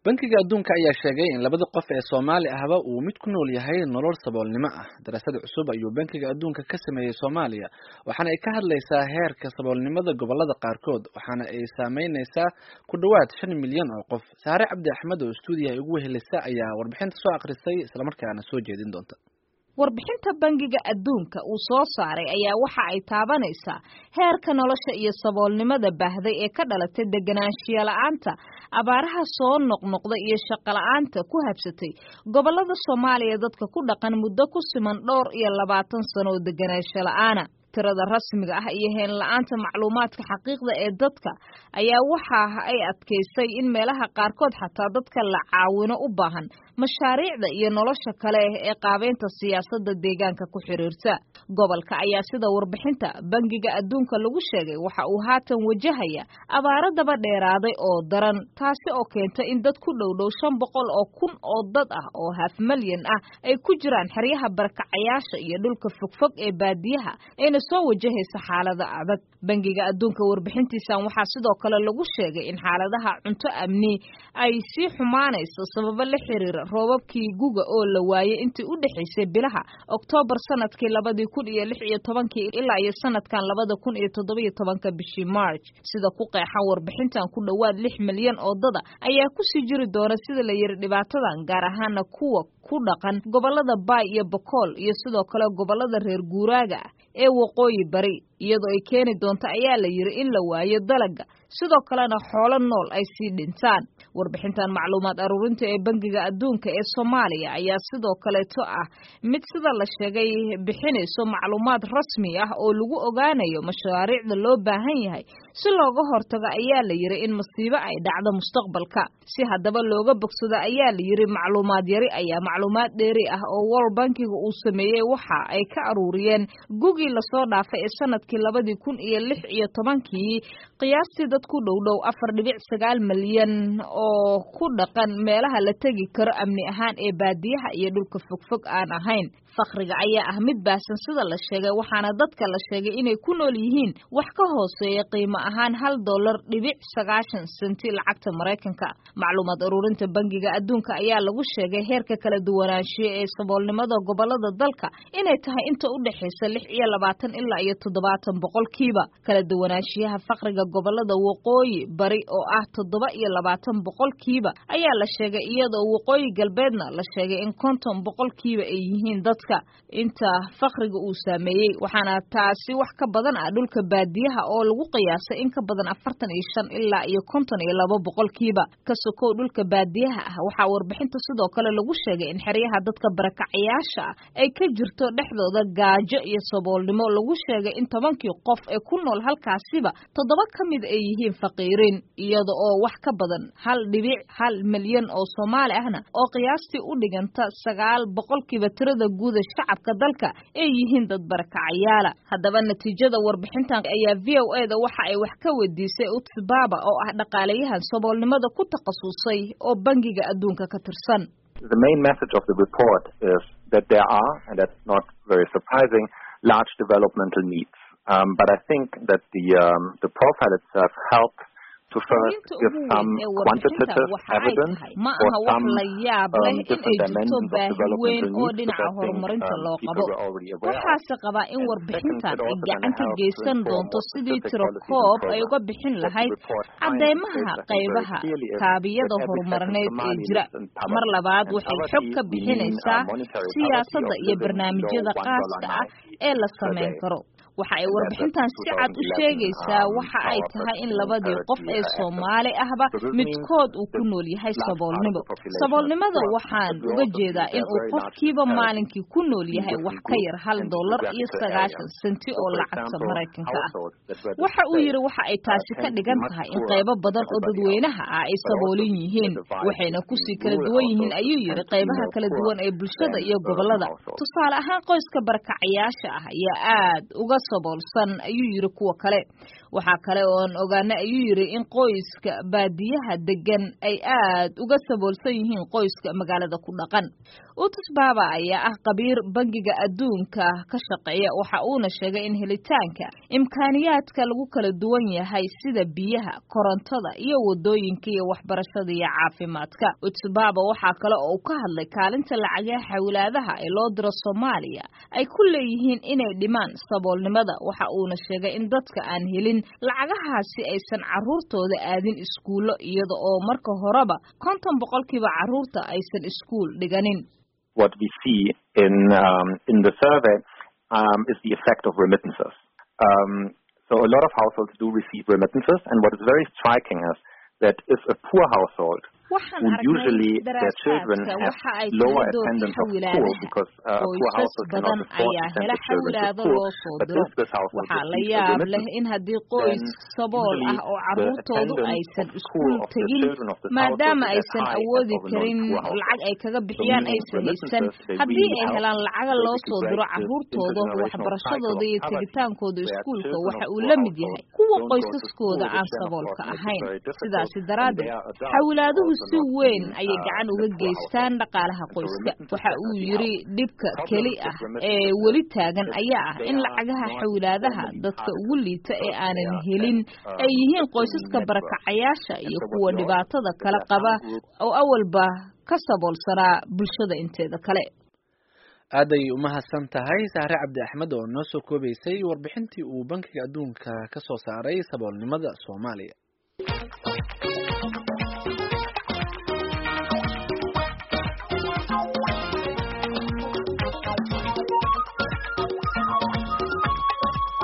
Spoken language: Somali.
Bankiga Adduunka ayaa sheegay in labada qof ee Soomaali ahba uu mid ku nool yahay nolol saboolnimo ah. Daraasad cusub ayuu Bankiga Adduunka ka sameeyay Soomaaliya, waxaana ay ka hadlaysaa heerka saboolnimada gobolada qaarkood, waxaana ay saameynaysaa ku dhawaad 5 milyan oo qof. Saare Cabdi Axmed oo stuudiyaha ugu wehelisa ayaa warbixinta soo akhrisay isla markaana soo jeedin doonta. warbixinta Bangiga Adduunka uu soo saaray ayaa waxa ay taabanaysaa heerka nolosha iyo saboolnimada baahday ee ka dhalatay deganaanshiya la'aanta, abaaraha soo noqnoqda iyo shaqo la'aanta ku habsatay gobolada Soomaaliya dadka ku dhaqan muddo ku siman 22 sano oo deganaansho la'aana. tirada rasmiga ah iyo heen la'aanta macluumaadka xaqiiqda ee dadka ayaa waxa ay adkeysay in meelaha qaarkood xataa dadka la caawino u baahan mashaariicda iyo nolosha kale ee qaabeynta siyaasadda deegaanka ku xiriirta. gobolka ayaa sida warbixinta Bangiga Adduunka lagu sheegay waxa uu haatan wajahaya abaaro daba dheeraaday oo daran, taasi oo keentay in dad ku dhow 500 oo kun oo dad ah oo half milyan ah ay ku jiraan xeryaha barakacayaasha iyo dhulka fogfog ee baadiyaha ayna soo wajahaysa xaalada adag. Bangiga Adduunka warbixintiisan waxaa sidoo kale lagu sheegay in xaaladaha cunto amni ay sii xumaanayso sababo la xiriira roobabkii guga oo la waayay intii u dhaxaysay bilaha Oktoobar sanadkii 2016 ilaa iyo sanadkan 2017 bishii March. sida ku qeexan warbixintan ku dhawaad 6 milyan oo dad ayaa ku sii jiri doona sida la yiri dhibaatadan, gaar ahaan kuwa ku dhaqan gobolada Bay iyo Boqol iyo sidoo kale gobolada reer guuraaga ee waqooyi bari, iyadoo ay keeni doonto ayaa la yiri in la waayo dalaga, sidoo kalena xoolo nool ay sii dhintaan. warbixintan macluumaad aruurinta ee Bangiga Adduunka ee Soomaaliya ayaa sidoo kale mid sida la sheegay bixinayso macluumaad rasmi ah oo lagu ogaanayo mashaariicda loo baahan yahay si looga hortago ayaa la yiri in masiibo ay dhacdo mustaqbalka. si haddaba looga bogsado ayaa la yiri macluumaad yari ayaa macluumaad dheeri ah oo World Bankiga uu sameeyay waxa ay ka aruuriyeen gugii la soo dhaafay ee sanadkii 2016 qiyaastii dad ku dhow 4.9 milyan oo ku dhaqan meelaha la tagi karo amni ahaan ee baadiyaha iyo dhulka fogfog aan ahayn. faqriga ayaa ah mid baasan sida la sheegay, waxaana dadka la sheegay inay ku nool yihiin wax ka hooseeya qiimo ahaan $1.90 lacagta Mareykanka. macluumaad ururinta Bangiga Adduunka ayaa lagu sheegay heerka kala duwanaanshiyo ee saboolnimada gobolada dalka inay tahay inta u dhaxaysa 26 ilaa iyo 70 boqolkiiba. kala duwanaanshiyaha faqriga gobolada waqooyi bari oo ah 27 boqolkiiba ayaa la sheegay, iyadoo waqooyi galbeedna la sheegay in 50 boqolkiiba ay yihiin dadka inta faqriga uu saameeyay, waxaana taasi wax ka badan dhulka baadiyaha oo lagu qiyaasay in ka badan 45 ilaa iyo 52 boqolkiiba. ka sokow dhulka baadiyaha waxaa warbixinta sidoo kale lagu sheegay in xeryaha dadka barakacayaasha ay ka jirto dhexdooda gaajo iyo saboolnimo. lagu sheegay in 10kii qof ee ku nool halkaasiba 7 ka mid ay yihiin faqiiriin, iyada oo wax ka badan 1.1 milyan oo Soomaali ahna oo qiyaastii u dhiganta 9 boqolkiiba tirada guud shacabka dalka ay yihiin dad barakacayaal. haddaba natiijada warbixintan ayaa VOA-da waxa ay wax ka weydiisay Utbaba oo ah dhaqaalayahan saboolnimada ku takhasusay oo Bangiga Adduunka ka tirsan. The main message of the report is that there are, and that's not very surprising, large developmental needs. But I think that the profile itself helps to first give some quantitative evidence or some different dimensions of developmental needs that I think people were already aware of. waxaase qabaa in warbixintan ay gacan ka geysan doonto sidii tiro-koob ay uga bixin lahayd cadeymaha qaybaha kaabiyada horumarineed ee jira. mar labaad waxay xog ka bixinaysaa siyaasadda iyo barnaamijyada qaaska ah ee la sameyn karo. waxa ay warbixintan si cad u sheegaysaa waxa ay tahay in labadii qof ee Soomaali ahba midkood uu ku nool yahay saboolnimo. saboolnimada waxaan uga jeedaa in uu qofkiiba maalinkii ku nool yahay wax ka yar $1.90 oo lacagta Mareykanka ah. waxa uu yiri waxa ay taasi ka dhigan tahay in qaybo badan oo dadweynaha ay saboolin yihiin, waxayna ku sii kala duwan yihiin ayuu yiri qaybaha kala duwan ee bulshada iyo gobolada. tusaale ahaan qoyska barakacayaasha ah ayaa aad uga saboolsan ayuu yiri kuwa kale. Waxaa kale oo aan ogaanay ayuu yiri in qoyska baadiyaha degan ay aad uga saboolsan yihiin qoyska magaalada ku dhaqan. Utus Baba ayaa ah qabiir bangiga adduunka ka shaqeeya, waxa uuna sheegay in helitaanka imkaaniyaadka lagu kala duwan yahay sida biyaha, korontada iyo wadooyinka iyo waxbarashada iyo caafimaadka. Utus Baba waxa kale oo uu ka hadlay kaalinta lacagaha xawlaadaha ee loo diro Soomaaliya ay ku leeyihiin inay dhimaan saboolnimada. Waxa uuna sheegay in dadka aan helin lacagahaasi aysan caruurtooda aadin iskuulo, iyada oo marka horeba 50% caruurta aysan iskuul dhiganin. What we see in the survey is the effect of remittances. So a lot of households do receive remittances, and what is very striking is that if a poor household who usually their children have lower attendance of school because a poor household cannot afford to send their children to school, but if this household receives a remittance, sabool ah oo caruurtoodu aysan iskuul tagin maadaama aysan awoodi karin lacag ay kaga bixiyaan aysan haysan, haddii ay helaan lacaga loo soo diro caruurtooda waxbarashadooda iyo tegitaankooda iskuulka waxa uu la mid yahay kuwa qoysaskooda aan saboolka ahayn. Sidaasi daraaddeed xawlaaduhu si weyn ayay gacan uga geystaan dhaqaalaha qoyska. Waxa uu yiri dhibka keli ah ee weli taagan ayaa ah in lacagaha xawlaadaha dadka ugu liita ee aanan helin ay yihiin qoysaska barakacayaasha iyo kuwa dhibaatada kala qaba oo awalba ka saboolsanaa bulshada inteeda kale. aaday u mahadsan tahay Sahre Cabdi Axmed oo noo soo koobaysay warbixintii uu Bankiga Adduunka ka soo saaray saboolnimada Soomaaliya.